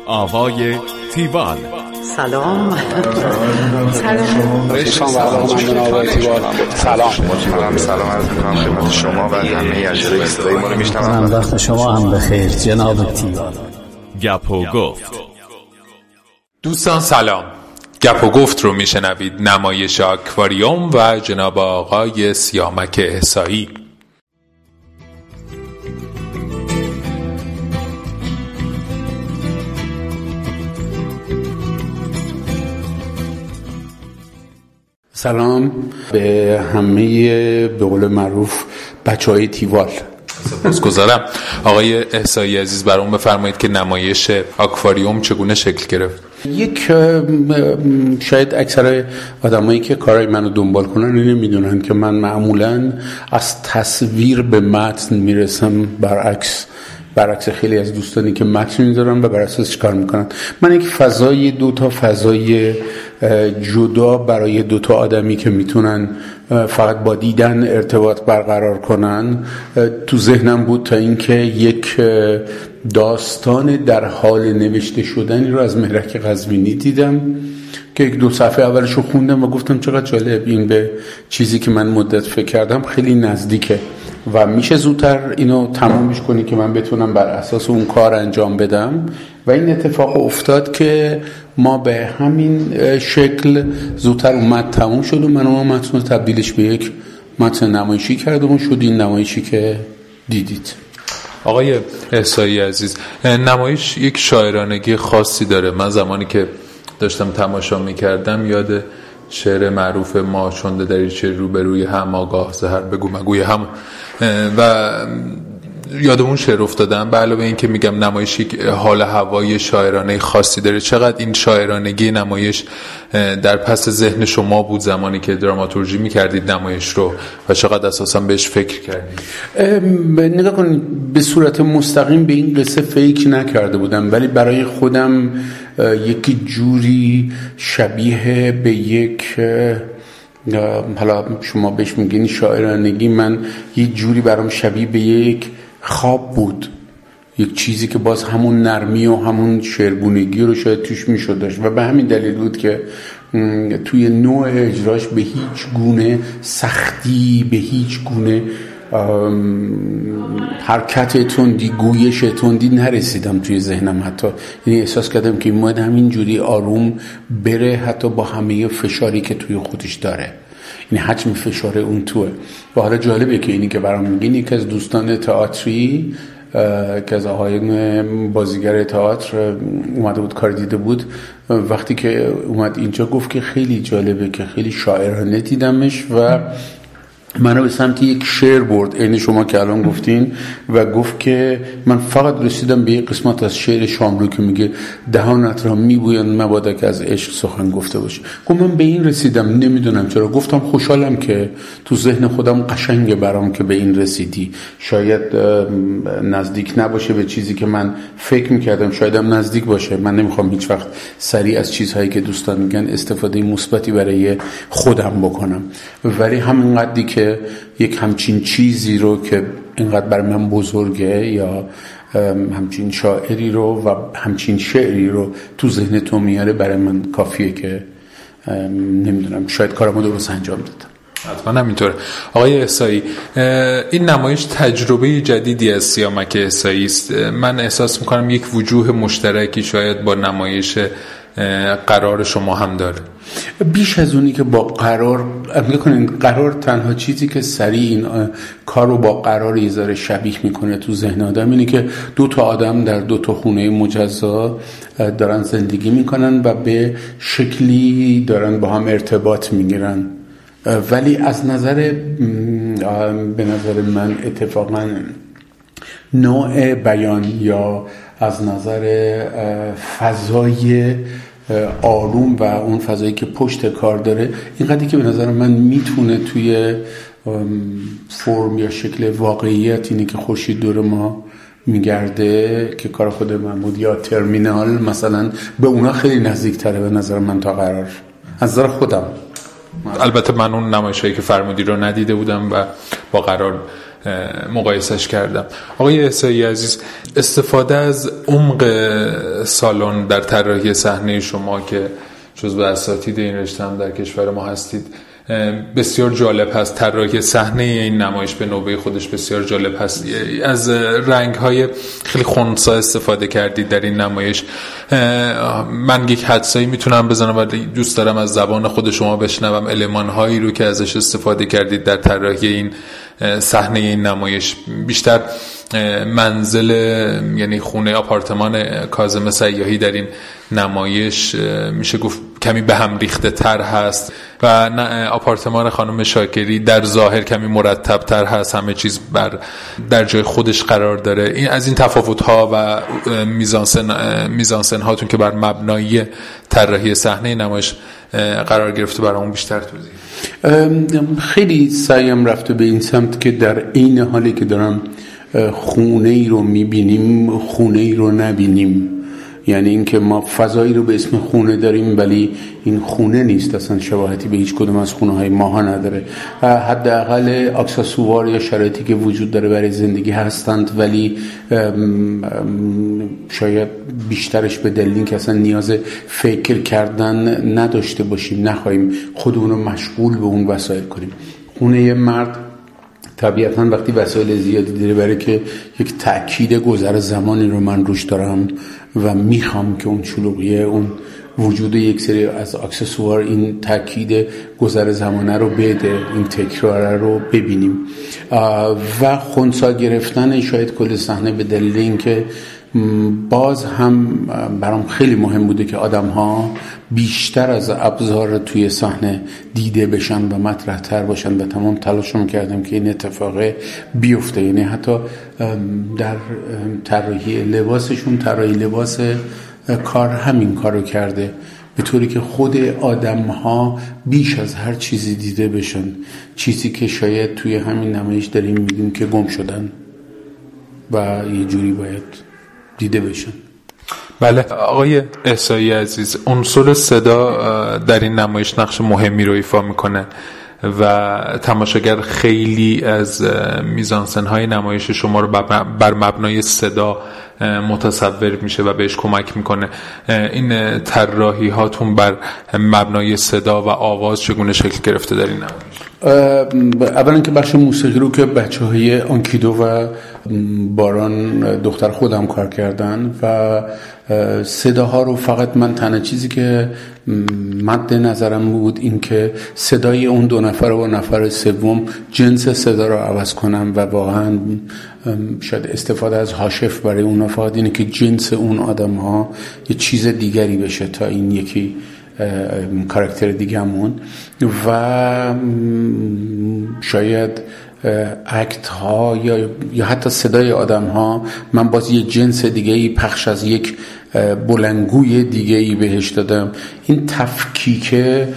آقای تیوال. سلام. سلام عرض می‌کنم خدمت شما و همه اجرای صدای ما رو میشنوم. وقت شما هم بخیر جناب تیوال. گپ و گفت. دوستان سلام. گپ و گفت رو میشنوید، نمایش آکواریوم و جناب آقای سیامک احصایی. سلام به همه به قول معروف بچهای تیوال. سپاسگزارم. آقای احصایی عزیز برام بفرمایید که نمایش آکواریوم چگونه شکل گرفت؟ شاید اکثر آدمایی که کارهای منو دنبال کنن اینو میدونن که من معمولاً از تصویر به متن میرسم، برعکس خیلی از دوستانی که متن میذارن و بر اساسش کار میکنن. من یک فضای فضای جدا برای دوتا آدمی که میتونن فقط با دیدن ارتباط برقرار کنن تو ذهنم بود، تا اینکه یک داستان در حال نوشته شدنی رو از مهرک قزوینی دیدم که یک دو صفحه اولش رو خوندم و گفتم چقدر جالب، این به چیزی که من مدت فکر کردم خیلی نزدیکه و میشه زودتر اینو تمامش کنی که من بتونم بر اساس اون کار انجام بدم. و این اتفاق افتاد که ما به همین شکل زودتر اومد تموم شد و من متن رو تبدیلش به یک متن نمایشی کردم و شد این نمایشی که دیدید. آقای احصایی عزیز، نمایش یک شاعرانگی خاصی داره. من زمانی که داشتم تماشا میکردم یاد شعر معروف ما چونده دریچه روبروی هم آگاه زهر بگو مگوی هم و یادمون شعر افتادم. به علاوه این که میگم نمایش حال هوای شاعرانه خاصی داره، چقدر این شاعرانگی نمایش در پس ذهن شما بود زمانی که دراماتورژی میکردید نمایش رو و چقدر اساسا بهش فکر کردید؟ نگاه کن، به صورت مستقیم به این قصه فکر نکرده بودم، ولی برای خودم یک جوری شبیه به یک، حالا شما بهش میگین شاعرانگی، من یک جوری برام شبیه به یک خواب بود، یک چیزی که باز همون نرمی و همون شعرگونگی رو شاید توش میشد داشت و به همین دلیل بود که توی نوع اجراش به هیچ گونه سختی، به هیچ گونه حرکت تندی، گویش تندی نرسیدم توی ذهنم. حتی یعنی احساس کردم که این همین جوری آروم بره، حتی با همه فشاری که توی خودش داره، یعنی حجم فشار اون توه. و حالا جالبه که اینی که برام میگین یکی از دوستان تئاتری که از آقایون بازیگر تئاتر اومده بود کار دیده بود، وقتی که اومد اینجا گفت که خیلی جالبه که خیلی شاعرانه دیدمش و منو به سمت یک شعر برد عین شما که الان گفتین و گفت که من فقط رسیدم به یک قسمت از شعر شاملو که میگه دهانت را میبویند مبادا که از عشق سخن گفته باشه. گفت من به این رسیدم، نمیدونم چرا. گفتم خوشحالم که تو ذهن خودم قشنگه برام که به این رسیدی. شاید نزدیک نباشه به چیزی که من فکر میکردم، شاید هم نزدیک باشه. من نمیخوام هیچ وقت سریع از چیزهایی که دوستان میگن استفاده مثبتی برای خودم بکنم، ولی همینقدری که یک همچین چیزی رو که اینقدر برای من بزرگه یا همچین شاعری رو و همچین شعری رو تو ذهن تو میاره، برای من کافیه که نمیدونم شاید کارمو درست انجام دادم. حتما همینطوره. آقای احصایی، این نمایش تجربه جدیدی از سیامک احصایی است. من احساس میکنم یک وجوه مشترکی شاید با نمایش قرار شما هم داره. بیش از اونی که با قرار، میگن قرار تنها چیزی که سریع این کار رو با قرار یه ذره شبیه میکنه تو ذهن آدم اینه که دو تا آدم در دو تا خونه مجزا دارن زندگی میکنن و به شکلی دارن با هم ارتباط میگیرن، ولی از به نظر من اتفاقا نوع بیان یا از نظر فضای آروم و اون فضایی که پشت کار داره، اینقدری که به نظر من میتونه توی فرم یا شکل واقعیت، اینی که خورشید دور ما میگرده که کار خود محمود یا ترمینال مثلا، به اونا خیلی نزدیک تره به نظر من تا قرار، از نظر خودم. البته من اون نمایشایی که فرمودی رو ندیده بودم و با قرار مقایسش کردم. آقای احصایی عزیز، استفاده از عمق سالن در طراحی صحنه شما که جزو اساتید این رشته هم در کشور ما هستید بسیار جالب هست. طراحی صحنه این نمایش به نوبه خودش بسیار جالب هست. از رنگ‌های خیلی خنثی استفاده کردید در این نمایش. من یک حدسایی میتونم بزنم ولی دوست دارم از زبان خود شما بشنوم المان‌هایی رو که ازش استفاده کردید در طراحی این صحنه این نمایش. بیشتر منزل یعنی خونه آپارتمان کاظم سیاحی در این نمایش میشه گفت کمی به هم ریخته تر هست و آپارتمان خانم شاکری در ظاهر کمی مرتب تر هست، همه چیز در جای خودش قرار داره. این از این تفاوت ها و میزانسن هاتون که بر مبنای طراحی صحنه نمایش قرار گرفته برامون بیشتر توضیح. خیلی سعیم رفته به این سمت که در این حالی که دارم خونه ای رو میبینیم خونه ای رو نبینیم. یعنی اینکه ما فضایی رو به اسم خونه داریم ولی این خونه نیست، اصلا شباهتی به هیچ کدوم از خونه های ماها نداره. حداقل اکسسوار یا شرایطی که وجود داره برای زندگی هستند ولی شاید بیشترش به دلیل اینکه اصلا نیاز فکر کردن نداشته باشیم، نخواهیم خودمون رو مشغول به اون وسایل کنیم. خونه یه مرد طبیعتاً وقتی وسایل زیادی داره برای که یک تأکید گذر زمانی رو من روش دارم و میخوام که اون شلوغیه، اون وجود یک سری از اکسسوار این تأکید گذر زمانه رو بده، این تکرار رو ببینیم. و خنثی گرفتن شاید کل صحنه به دلیل اینکه باز هم برام خیلی مهم بوده که آدم ها بیشتر از ابزار توی صحنه دیده بشن و مطرح تر باشن و تمام تلاشم کردم که این اتفاق بیفته. یعنی حتی در طراحی لباسشون، طراحی لباس کار همین کارو کرده، به طوری که خود آدم ها بیش از هر چیزی دیده بشن، چیزی که شاید توی همین نمایش داریم میگیم که گم شدن و یه جوری باید دیده بشن. بله آقای احصایی عزیز، عنصر صدا در این نمایش نقش مهمی رو ایفا میکنه و تماشاگر خیلی از میزانسن‌های نمایش شما رو بر مبنای صدا متصور میشه و بهش کمک میکنه. این طراحی هاتون بر مبنای صدا و آواز چگونه شکل گرفته در این نمایش؟ اولا که بخش موسیقی رو که بچه‌های آنکیدو و باران دختر خودم کار کردن و صداها رو فقط من تنها چیزی که مد نظرم بود این که صدای اون دو نفر و نفر سوم جنس صدا رو عوض کنم و واقعا شاید استفاده از هاشف برای اون فقط اینه که جنس اون آدم ها یه چیز دیگری بشه تا این یکی کاراکتر دیگه‌مون و شاید اکت ها یا حتی صدای آدم ها من باز یه جنس دیگه‌ای پخش از یک بلندگوی دیگه‌ای بهش دادم. این تفکیک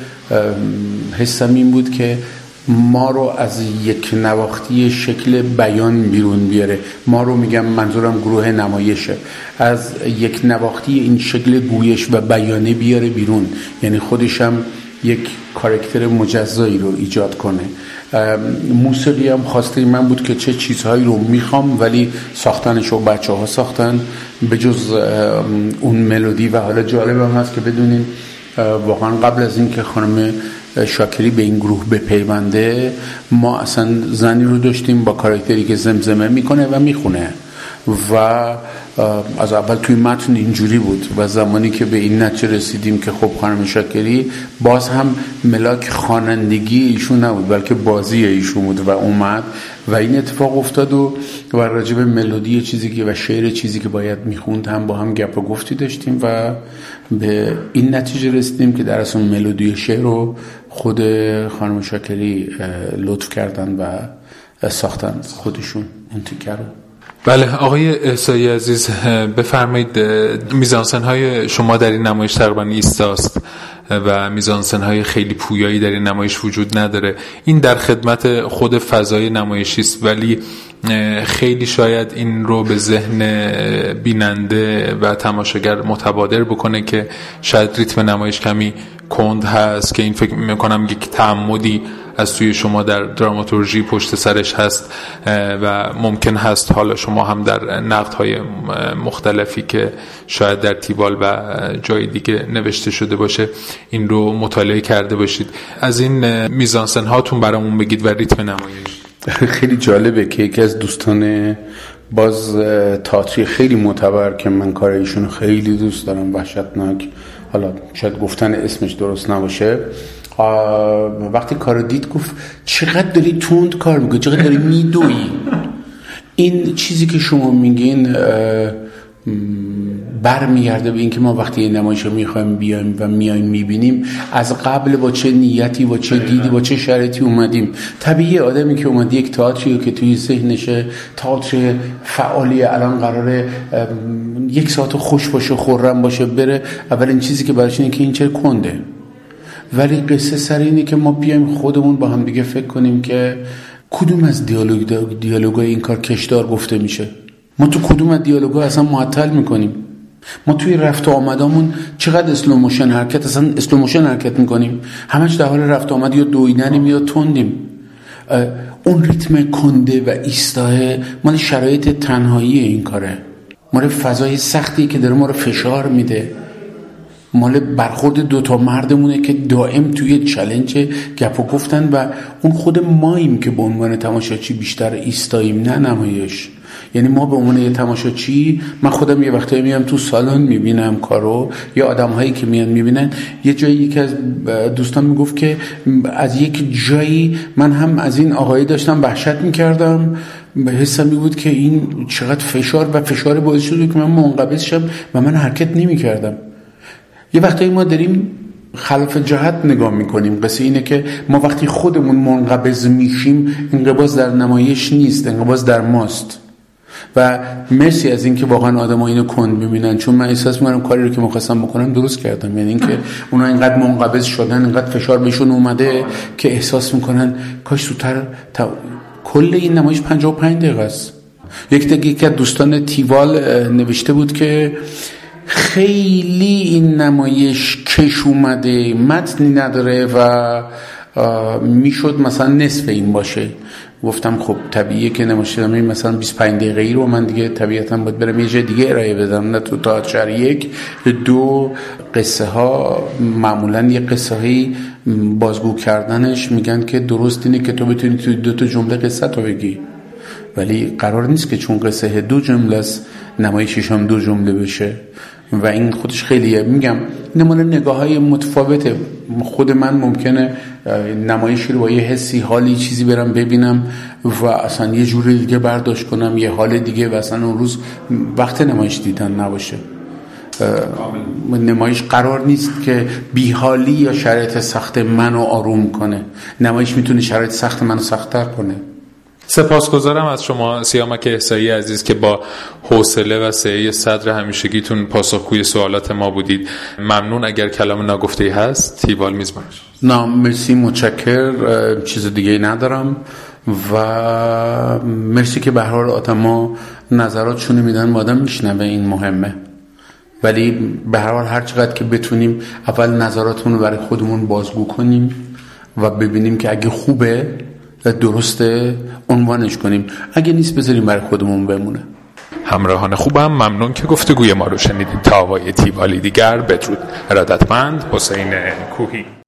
حسم این بود که ما رو از یک نواختی شکل بیان بیرون بیاره. ما رو میگم منظورم گروه نمایشه، از یک نواختی این شکل گویش و بیانه بیاره بیرون، یعنی خودش هم یک کاراکتر مجزایی رو ایجاد کنه. موسیقی هم خواسته من بود که چه چیزهایی رو میخوام ولی ساختنش رو بچه ها ساختن به جز اون ملودی. و حالا جالب هم هست که بدونین واقعا قبل از این که خانم شاکری به این گروه بپیونده ما اصلا زنی رو داشتیم با کاراکتری که زمزمه میکنه و میخونه و از اول توی متن اینجوری بود و زمانی که به این نتیجه رسیدیم که خب خانم شاکری باز هم ملاک خوانندگی ایشون نبود بلکه بازی ایشون بود و اومد و این اتفاق افتاد و راجع به ملودی چیزی که و شعر چیزی که باید میخوند هم با هم گپ و گفتی داشتیم و به این نتیجه رسیدیم که در اصل ملودی شعر رو خود خانم شاکری لطف کردن و ساختن خودشون اون تیکه رو. بله آقای احصایی عزیز بفرمایید، میزانسن های شما در این نمایش تقریبا ایستاست و میزانسن های خیلی پویایی در این نمایش وجود نداره. این در خدمت خود فضای نمایشی است ولی خیلی شاید این رو به ذهن بیننده و تماشاگر متبادر بکنه که شاید ریتم نمایش کمی کند هست که این فکر میکنم یک تعمدی از توی شما در دراماتورژی پشت سرش هست و ممکن هست حالا شما هم در نقدهای مختلفی که شاید در تیوال و جای دیگه نوشته شده باشه این رو مطالعه کرده باشید. از این میزانسن هاتون برامون بگید و ریتم نمایش. خیلی جالبه که یکی از دوستان باز تئاتری خیلی معتبر که من کار ایشونو خیلی دوست دارم، وحشتناک، حالا شاید گفتن اسمش درست نباشه، وقتی کارو دید گفت چقدر داری تند کار میکنی، چقدر داری میدویی. این چیزی که شما میگین برمیگرده به این که ما وقتی این نمایش رو میخوایم بیایم و میایم میبینیم از قبل با چه نیتی، با چه دیدی، با چه شرایطی اومدیم. طبیعی آدمی که اومده یک تئاتری که توی ذهنشه تئاتر فعالی الان قراره 1 ساعت خوش باشه، خرم باشه، بره، اولین چیزی که براش اینه که این چه کنده. ولی قصه سر اینه که ما بیایم خودمون با هم دیگه فکر کنیم که کدوم از دیالوگای این کار کشدار گفته میشه، ما تو کدوم از دیالوگا اصلا معطل میکنیم، ما توی رفت و آمدامون چقدر اسلو موشن حرکت، اصلا اسلو موشن حرکت میکنیم، همش در حال رفت و آمد، یا دویدنیم یا تندیم. اون ریتم کنده و ایستاه مال شرایط تنهایی این کاره، مال فضای سختی که داره ما رو فشار میده، مال برخورد 2 مردمونه که دائم توی چالش گپ و گفتن و اون خود ماییم که به عنوان تماشاچی بیشتر ایستاییم، نه نمایش. یعنی ما به عنوان یه تماشاچی، من خودم یه وقتایی میام تو سالن میبینم کارو، یا آدم‌هایی که میان میبینن، یه جایی یکی از دوستان میگفت که از یک جایی من هم از این آقایی داشتم وحشت میکردم، حسم میبود که این چقدر فشار باعث شده که من منقبض شم و من حرکت نمیکردم. یه وقتایی ما داریم خلاف جهت نگاه میکنیم. قصه اینه که ما وقتی خودمون منقبض میشیم، انقباض در نمایش نیست، انقباض در ماست. و مرسی از این که واقعا آدم‌ها اینو کند می‌بینن، چون من احساس می‌کنم کاری رو که می‌خواستم بکنم درست کردم. یعنی اینکه اونا اینقدر منقبض شدن، اینقدر فشار بهشون اومده که احساس می‌کنن کاش زودتر کل این نمایش 55 دقیقه است. یکی از دوستان تیوال نوشته بود که خیلی این نمایش کش اومده، متنی نداره و میشد مثلا نصف این باشه. گفتم خب طبیعیه که نمایشنامه مثلا 25 دقیقه‌ای رو من دیگه طبیعتاً باید برم یه جای دیگه ارائه بدم، نه تو تئاتر. 1 2 قصه ها معمولاً یه قصه هایی بازگو کردنش میگن که درست اینه که تو بتونی توی 2 جمله قصه تو بگی، ولی قرار نیست که چون قصه 2 جمله است نمایشش هم 2 جمله بشه و این خودش خیلیه. میگم نمونه نگاه‌های متفاوته. خود من ممکنه نمایشی رو با یه حسی، حالی، چیزی برم ببینم و اصلا یه جوری دیگه برداشت کنم، یه حال دیگه، و اصلا اون روز وقت نمایش دیدن نباشه. نمایش قرار نیست که بیحالی یا شرایط سخت منو آروم کنه، نمایش میتونه شرایط سخت منو سخت‌تر کنه. سپاسگزارم از شما سیامک احصایی عزیز که با حوصله و سعی صدر همیشگیتون پاسخگوی سوالات ما بودید. ممنون. اگر کلام ناگفته‌ای هست تیوال میزبانش. نه مرسی، متشکر، چیز دیگه ندارم و مرسی که به هر حال آدما نظراتشون میدن، ما آدم میشنوه، این مهمه. ولی به هر حال هر چقدر که بتونیم اول نظراتمون رو برای خودمون بازگو کنیم و ببینیم که اگه خوبه درسته عنوانش کنیم، اگه نیست بذاریم برای خودمون بمونه. همراهان خوبم، ممنون که گفتگوی ما رو شنیدید. تا آقای تیوالی دیگر، بدرود. ارادتمند، حسین کوهی.